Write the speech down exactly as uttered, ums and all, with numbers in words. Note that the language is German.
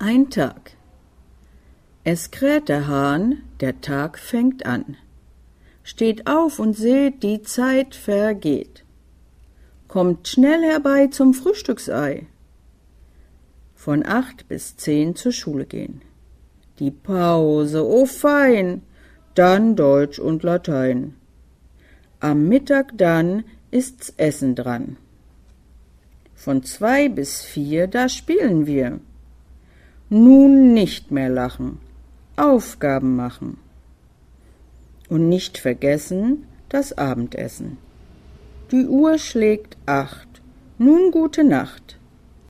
ein Tag. Es kräht der Hahn, der Tag fängt an. Steht auf und seht, die Zeit vergeht. Kommt schnell herbei zum Frühstücksei. Von acht bis zehn zur Schule gehen. Die Pause, oh fein, dann Deutsch und Latein. Am Mittag dann ist's Essen dran. Von zwei bis vier, da spielen wir. Nun nicht mehr lachen, Aufgaben machen. Und nicht vergessen das Abendessen. Die Uhr schlägt acht, nun gute Nacht.